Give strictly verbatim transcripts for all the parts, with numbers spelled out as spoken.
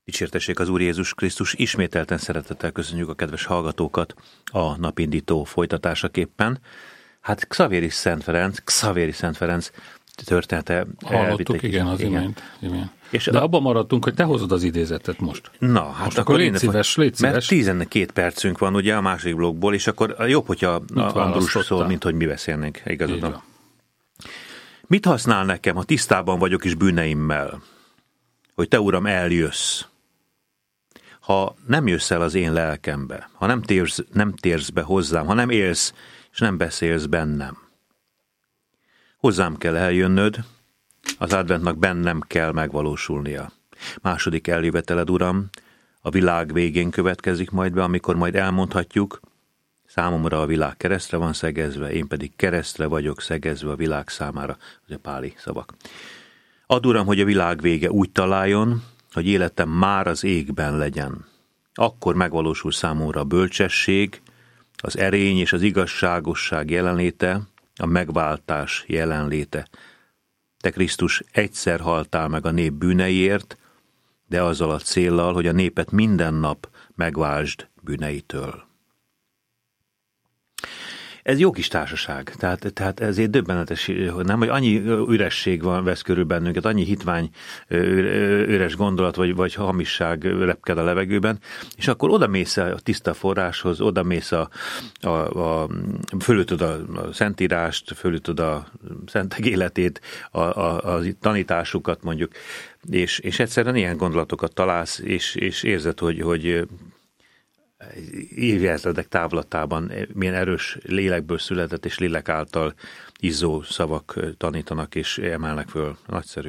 Dicsértessék az Úr Jézus Krisztus, ismételten szeretettel köszönjük a kedves hallgatókat a napindító folytatásaképpen. Hát Xavéri Szent Ferenc, Xavéri Szent Ferenc története hallottuk, igen, az imént. imént. És De a... abban maradtunk, hogy te hozod az idézetet most. Na, hát most akkor légy szíves, légy szíves. Mert tizenkét percünk van ugye a második blokkból, és akkor jobb, hogyha Andrus szól, mint hogy mi beszélnénk. Igazad. Mit használ nekem, ha tisztában vagyok is bűneimmel, hogy te, Uram, eljössz? Ha nem jössz el az én lelkembe, ha nem térsz, nem térsz be hozzám, ha nem élsz, és nem beszélsz bennem. Hozzám kell eljönnöd, az adventnak bennem kell megvalósulnia. Második eljöveteled, Uram, a világ végén következik majd be, amikor majd elmondhatjuk, számomra a világ keresztre van szegezve, én pedig keresztre vagyok szegezve a világ számára. Ez a páli szavak. Add, Uram, hogy a világ vége úgy találjon, hogy életem már az égben legyen. Akkor megvalósul számomra a bölcsesség, az erény és az igazságosság jelenléte, a megváltás jelenléte. Te, Krisztus, egyszer haltál meg a nép bűneiért, de azzal a céllal, hogy a népet minden nap megváltsd bűneitől. Ez jó kis társaság, tehát, tehát ezért döbbenetes, hogy nem, hogy annyi üresség van, vesz körül bennünket, annyi hitvány, üres gondolat, vagy, vagy hamisság repked a levegőben, és akkor odamész a tiszta forráshoz, odamész a, a, a fölütöd a, a szentírást, fölütöd a szentek életét, a, a, a tanításukat mondjuk, és, és egyszerűen ilyen gondolatokat találsz, és, és érzed, hogy, hogy évjelzedek távlatában milyen erős lélekből született, és lélek által izzó szavak tanítanak, és emelnek föl. Nagyszerű.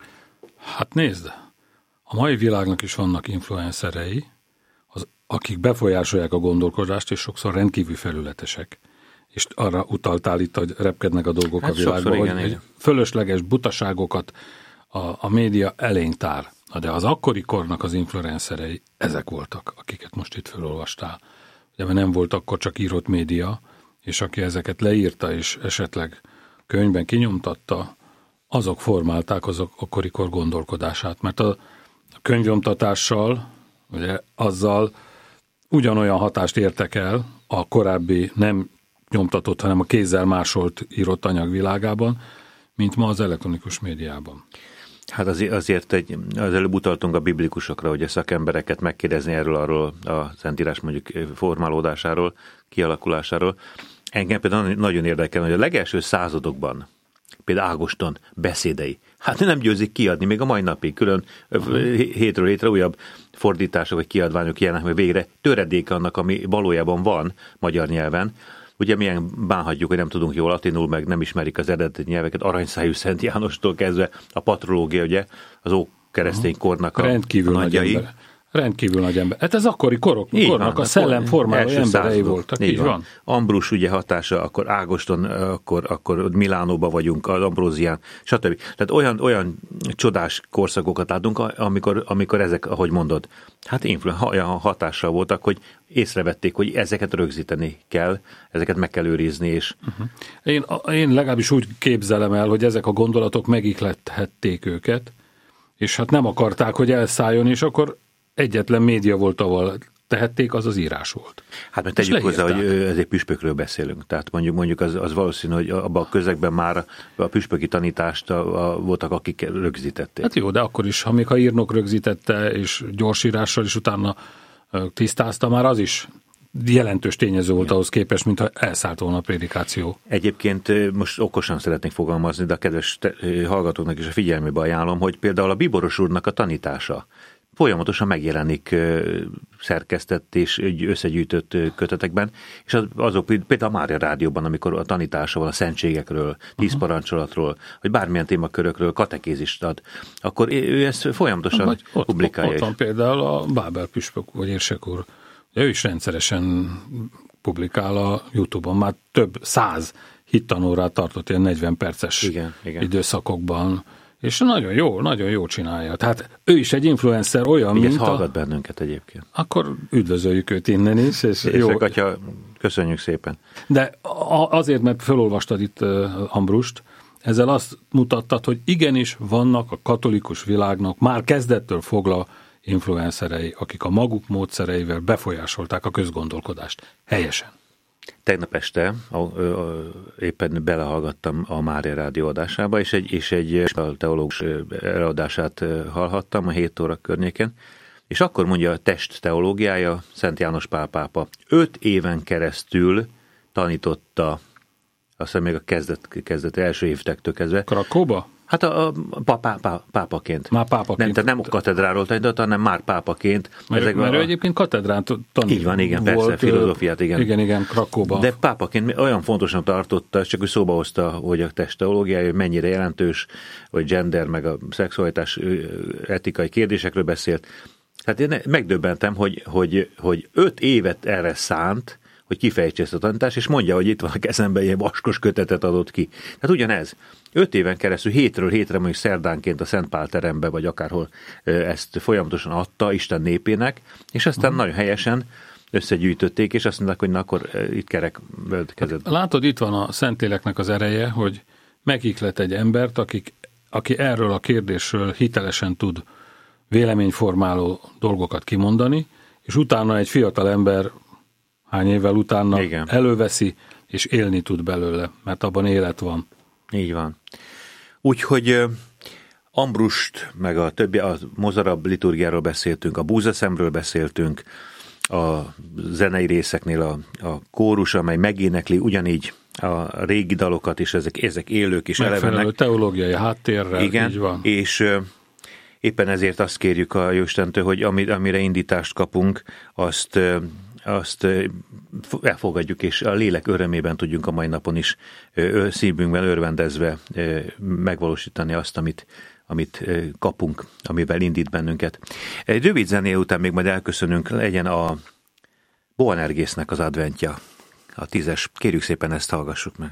Hát nézd, a mai világnak is vannak influencerei, az, akik befolyásolják a gondolkodást, és sokszor rendkívül felületesek. És arra utaltál itt, hogy repkednek a dolgok hát a világban, igen, hogy igen. Fölösleges butaságokat a, a média elénk tár. Na de az akkori kornak az influencerei ezek voltak, akiket most itt felolvastál. Ugye, mert nem volt akkor csak írott média, és aki ezeket leírta, és esetleg könyvben kinyomtatta, azok formálták azok akkori kor gondolkodását. Mert a könyvnyomtatással, ugye, azzal ugyanolyan hatást értek el a korábbi nem nyomtatott, hanem a kézzel másolt írott anyag világában, mint ma az elektronikus médiában. Hát azért, azért egy, az előbb utaltunk a biblikusokra, hogy a szakembereket megkérdezni erről arról a Szentírás mondjuk formálódásáról, kialakulásáról. Engem például nagyon érdekel, hogy a legelső századokban, például Ágoston beszédei, hát nem győzik kiadni, még a mai napig külön hétről hétre újabb fordítások vagy kiadványok jelennek, mert végre töredéke annak, ami valójában van magyar nyelven. Ugye milyen bánhatjuk, hogy nem tudunk jól latinul, meg nem ismerik az eredeti nyelveket, Aranyszájú Szent Jánostól kezdve a patrológia, ugye, az ókeresztény kornak a rendkívül nagyjai. Nagy ember. Rendkívül nagy ember. Hát ez akkori korok, kornak van, a szellem formáló emberei voltak. Így, így van. van. Ambrus ugye hatása, akkor Ágoston, akkor, akkor Milánóba vagyunk, az Ambrózián, stb. Tehát olyan, olyan csodás korszakokat látunk, amikor, amikor ezek, ahogy mondod, hát influ- olyan hatással voltak, hogy észrevették, hogy ezeket rögzíteni kell, ezeket meg kell őrizni. És... Uh-huh. Én, én legalábbis úgy képzelem el, hogy ezek a gondolatok megihlethették őket, és hát nem akarták, hogy elszálljon, és akkor egyetlen média volt, ahol tehették, az az írás volt. Hát mert tegyük hozzá, hogy ezért püspökről beszélünk. Tehát mondjuk, mondjuk az, az valószínű, hogy abban a közegben már a püspöki tanítást a, a, voltak, akik rögzítették. Hát jó, de akkor is, ha még ha írnok rögzítette, és gyorsírással is utána tisztázta, már az is jelentős tényező volt ahhoz képest, mintha elszállt volna a prédikáció. Egyébként most okosan szeretnék fogalmazni, de a kedves hallgatóknak is a figyelmébe ajánlom, hogy például a Bíboros úrnak a tanítása folyamatosan megjelenik szerkesztett és összegyűjtött kötetekben, és az, azok például a Mária Rádióban, amikor a tanítása van a szentségekről, tíz uh-huh. parancsolatról, vagy bármilyen témakörökről katekézist ad, akkor ő ezt folyamatosan vagy ott, publikálja. Ott van például a Bábel püspök, vagy Érsek úr, ő is rendszeresen publikál a YouTube-on, már több száz hittanórát tartott ilyen negyven perces igen, igen. időszakokban, és nagyon jó, nagyon jó csinálja. Tehát ő is egy influencer olyan, így mint a... hallgat bennünket egyébként. Akkor üdvözöljük őt innen is. És jó. Atya, köszönjük szépen. De azért, mert felolvastad itt Ambrust, ezzel azt mutattad, hogy igenis vannak a katolikus világnak már kezdettől fogva influencerei, akik a maguk módszereivel befolyásolták a közgondolkodást. Helyesen. Tegnap este a, a, a, éppen belehallgattam a Mária Rádió adásába, és egy, és egy teológus előadását hallhattam a hét óra környéken, és akkor mondja a test teológiája, Szent János Pál pápa öt éven keresztül tanította, azt hiszem még a kezdet, kezdet első évtektől kezdve. Krakóba? Hát a, a pá, pá, pápaként. Már pápaként. Nem, tehát nem katedráról tanított, hanem már pápaként. Mert, Ezek mert a, ő egyébként katedrán tanít. Így van, igen, persze, volt, filozófiát, igen. Igen, igen, Krakóba. De pápaként olyan fontosnak tartotta, csak úgy szóba hozta, hogy a testteológiája, hogy mennyire jelentős, hogy gender, meg a szexualitás etikai kérdésekről beszélt. Hát én megdöbbentem, hogy, hogy, hogy öt évet erre szánt, hogy kifejtse ezt a tanítást, és mondja, hogy itt van a kezemben ilyen vaskos kötetet adott ki. Tehát ugyanez. Öt éven keresztül hétről hétre, mondjuk szerdánként a Szent Pál terembe, vagy akárhol ezt folyamatosan adta Isten népének, és aztán uh-huh. nagyon helyesen összegyűjtötték, és azt mondták, hogy na akkor itt kerek kezed. Hát, látod, itt van a Szentléleknek az ereje, hogy megihlet egy embert, akik, aki erről a kérdésről hitelesen tud véleményformáló dolgokat kimondani, és utána egy fiatal ember hány évvel utána Igen. előveszi, és élni tud belőle, mert abban élet van. Így van. Úgyhogy Ambrust, meg a többi, a mozarabb liturgiáról beszéltünk, a búzaszemről beszéltünk, a zenei részeknél a, a kórus, amely megénekli ugyanígy a régi dalokat is, ezek, ezek élők és elevenek. Megfelelő teológiai háttérrel, Igen, így van. És éppen ezért azt kérjük a Jóistentől, hogy amire indítást kapunk, azt azt elfogadjuk, és a lélek örömében tudjunk a mai napon is szívünkben örvendezve megvalósítani azt, amit, amit kapunk, amivel indít bennünket. Egy rövid zené után még majd elköszönünk, legyen a Boanergésznek az adventja, a tízes. Kérjük szépen, ezt hallgassuk meg.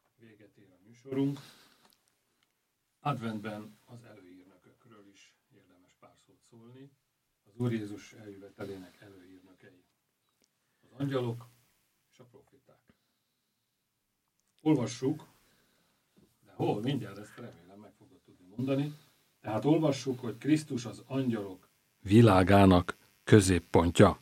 Adventben az előírnökökről is érdemes pár szót szólni az Úr Jézus eljövetelének előhírnökei. Az angyalok és a proféták. Olvassuk, de hol? Mindjárt ezt remélem meg fogod tudni mondani. Tehát olvassuk, hogy Krisztus az angyalok világának középpontja.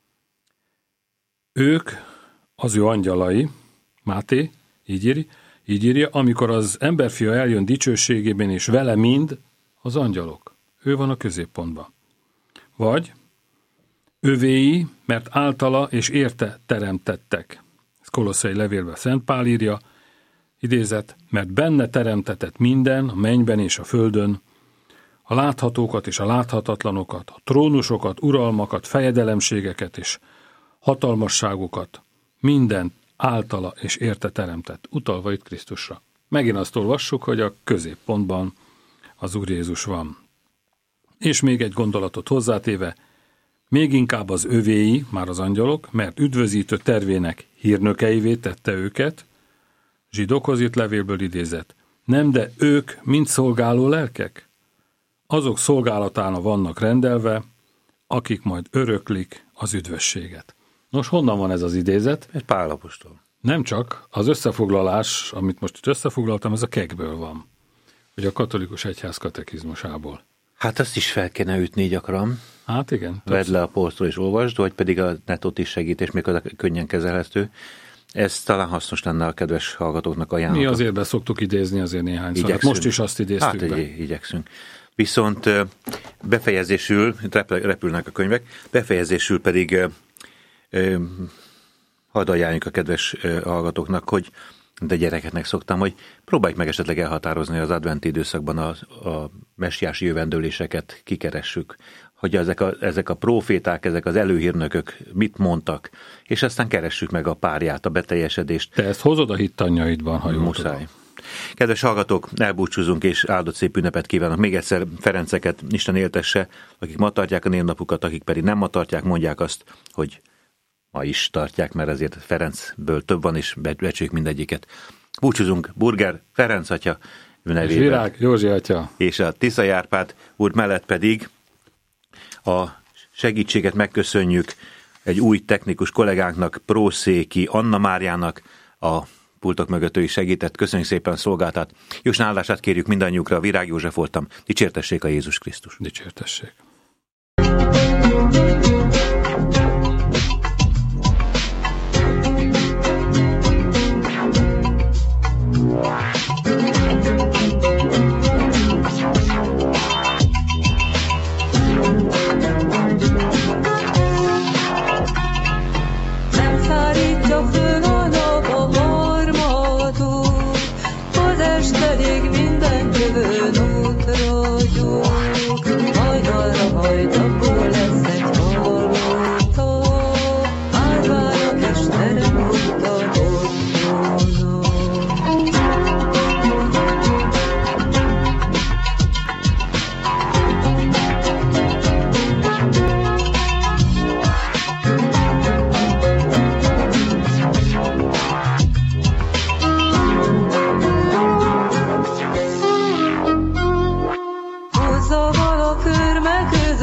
Ők, az ő angyalai, Máté, így írja, így írja, amikor az emberfia eljön dicsőségében, és vele mind az angyalok. Ő van a középpontban. Vagy övéi, mert általa és érte teremtettek. Ez Kolosszai levélben Szent Pál írja, idézet, mert benne teremtetett minden, a mennyben és a földön, a láthatókat és a láthatatlanokat, a trónusokat, uralmakat, fejedelemségeket és hatalmasságokat, mindent általa és érte teremtett, utalva itt Krisztusra. Megint azt olvassuk, hogy a középpontban az Úr Jézus van. És még egy gondolatot hozzátéve, még inkább az övéi, már az angyalok, mert üdvözítő tervének hírnökeivé tette őket, zsidókhoz írt levélből idézett, nem, de ők mind szolgáló lelkek, azok szolgálatána vannak rendelve, akik majd öröklik az üdvösséget. Nos, honnan van ez az idézet? Ez Pál apostol. Nem csak, az összefoglalás, amit most itt összefoglaltam, ez a kekből van, vagy a katolikus egyház katekizmusából. Hát azt is fel kéne ütni gyakran. Hát igen. Vedd le a polcról és olvasd, vagy pedig a netot is segít, és még az könnyen kezelhető. Ez talán hasznos lenne a kedves hallgatóknak ajánlatot. Mi azért be szoktuk idézni azért néhányszor. Hát most is azt idéztük hát, be. Hát igyekszünk. Viszont befejezésül, repülnek a könyvek, befejezésül pedig hadd ajánljuk a kedves hallgatóknak, hogy de gyerekeknek szoktam, hogy próbáljuk meg esetleg elhatározni az adventi időszakban a, a messiási jövendőléseket, kikeressük, hogy ezek a, ezek a próféták, ezek az előhírnökök mit mondtak, és aztán keressük meg a párját, a beteljesedést. Te ezt hozod a hittanyaidban, ha jól Muszáj. tudom. Kedves hallgatók, elbúcsúzunk, és áldott szép ünnepet kívánok. Még egyszer Ferenceket Isten éltesse, akik ma tartják a névnapukat, akik pedig nem ma tartják, mondják azt, hogy ma is tartják, mert azért Ferencből több van, és becsüljük mindegyiket. Búcsúzunk Burger Ferenc atya nevében. És Virág Józsi atya. És a Tiszai Árpád úr mellett pedig a segítséget megköszönjük egy új technikus kollégánknak, Prószéki Anna Máriának, a pultok mögött ő is segített. Köszönjük szépen a szolgáltat. Jósna áldását kérjük mindannyiukra. Virág József voltam. Dicsértessék a Jézus Krisztus. Dicsértessék. Pedig